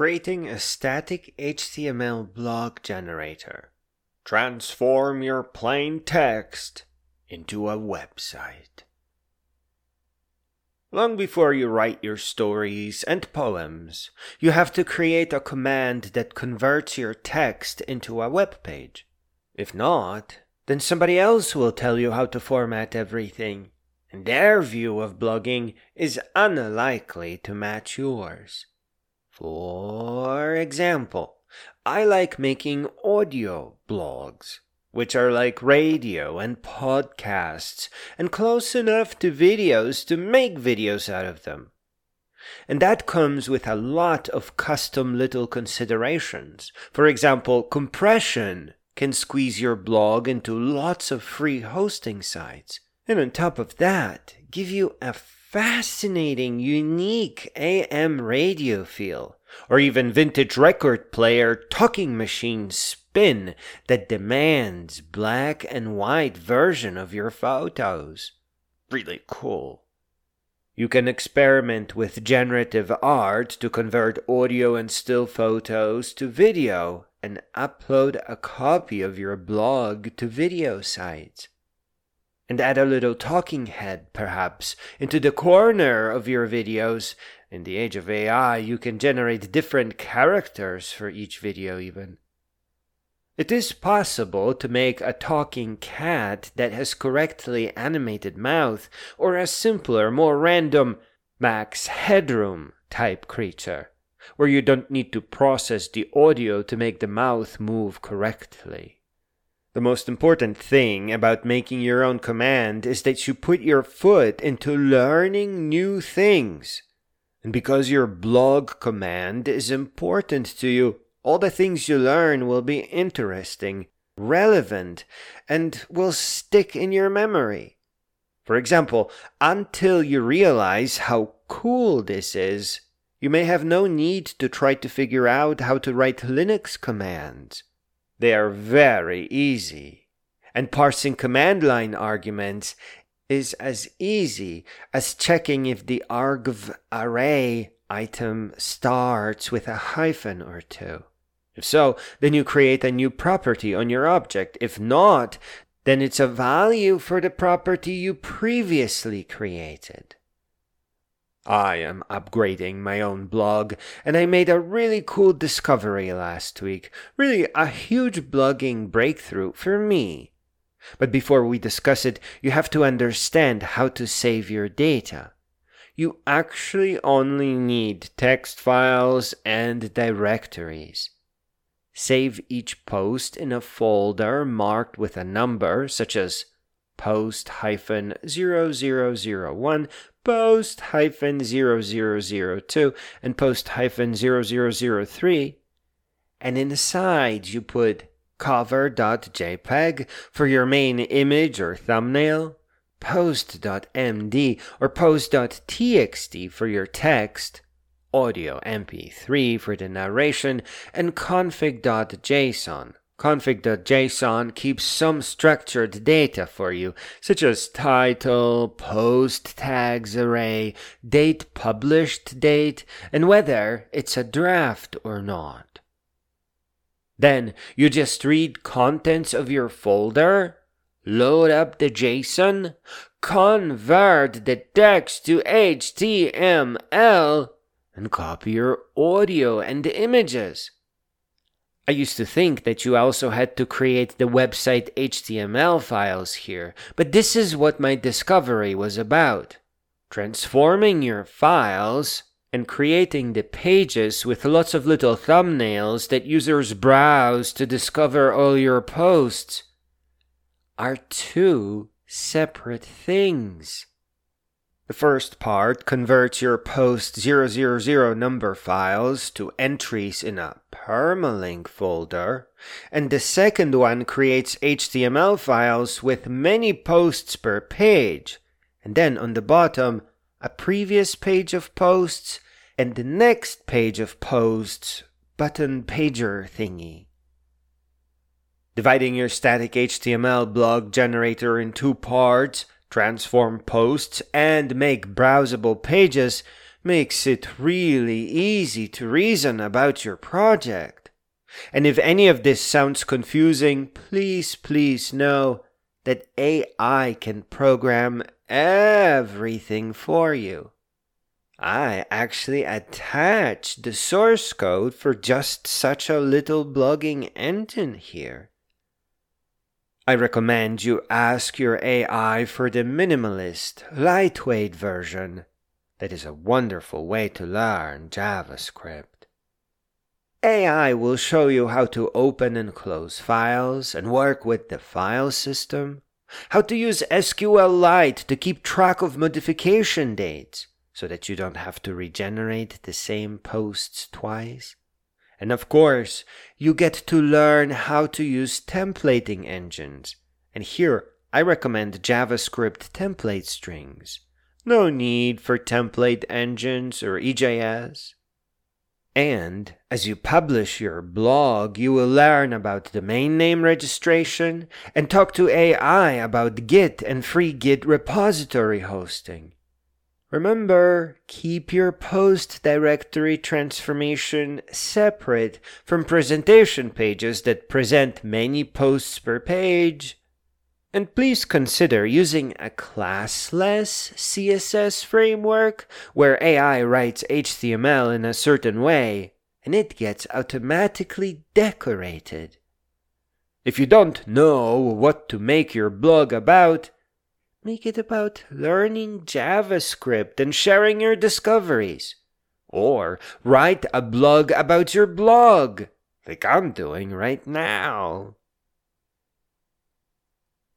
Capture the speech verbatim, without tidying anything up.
Creating a static H T M L blog generator. Transform your plain text into a website. Long before you write your stories and poems, you have to create a command that converts your text into a web page. If not, then somebody else will tell you how to format everything, and their view of blogging is unlikely to match yours. For example, I like making audio blogs, which are like radio and podcasts, and close enough to videos to make videos out of them. And that comes with a lot of custom little considerations. For example, compression can squeeze your blog into lots of free hosting sites. And on top of that, give you a fascinating, unique A M radio feel, or even vintage record player talking machine spin that demands black and white version of your photos. Really cool. You can experiment with generative art to convert audio and still photos to video and upload a copy of your blog to video sites. And add a little talking head, perhaps, into the corner of your videos. In the age of A I, you can generate different characters for each video even. It is possible to make a talking cat that has correctly animated mouth, or a simpler, more random Max Headroom type creature, where you don't need to process the audio to make the mouth move correctly. The most important thing about making your own command is that you put your foot into learning new things. And because your blog command is important to you, all the things you learn will be interesting, relevant, and will stick in your memory. For example, until you realize how cool this is, you may have no need to try to figure out how to write Linux commands. They are very easy, and parsing command line arguments is as easy as checking if the argv array item starts with a hyphen or two. If so, then you create a new property on your object. If not, then it's a value for the property you previously created. I am upgrading my own blog, and I made a really cool discovery last week. Really a huge blogging breakthrough for me. But before we discuss it, you have to understand how to save your data. You actually only need text files and directories. Save each post in a folder marked with a number, such as post zero zero zero one, post zero zero zero two, and post zero zero zero three, and inside you put cover.jpg for your main image or thumbnail, post.md or post.txt for your text, audio M P three for the narration, and config.json. Config.json keeps some structured data for you, such as title, post tags array, date published date, and whether it's a draft or not. Then you just read contents of your folder, load up the JSON, convert the text to H T M L, and copy your audio and images. I used to think that you also had to create the website H T M L files here, but this is what my discovery was about. Transforming your files and creating the pages with lots of little thumbnails that users browse to discover all your posts are two separate things. The first part converts your post zero zero zero number files to entries in a permalink folder, and the second one creates H T M L files with many posts per page, and then on the bottom, a previous page of posts and the next page of posts button pager thingy. Dividing your static H T M L blog generator in two parts, transform posts, and make browsable pages makes it really easy to reason about your project. And if any of this sounds confusing, please, please know that A I can program everything for you. I actually attached the source code for just such a little blogging engine here. I recommend you ask your A I for the minimalist, lightweight version. That is a wonderful way to learn JavaScript. A I will show you how to open and close files and work with the file system, how to use SQLite to keep track of modification dates so that you don't have to regenerate the same posts twice. And of course, you get to learn how to use templating engines. And here, I recommend JavaScript template strings. No need for template engines or E J S. And as you publish your blog, you will learn about domain name registration and talk to A I about Git and free Git repository hosting. Remember, keep your post directory transformation separate from presentation pages that present many posts per page. And please consider using a classless C S S framework where A I writes H T M L in a certain way and it gets automatically decorated. If you don't know what to make your blog about, make it about learning JavaScript and sharing your discoveries. Or write a blog about your blog, like I'm doing right now.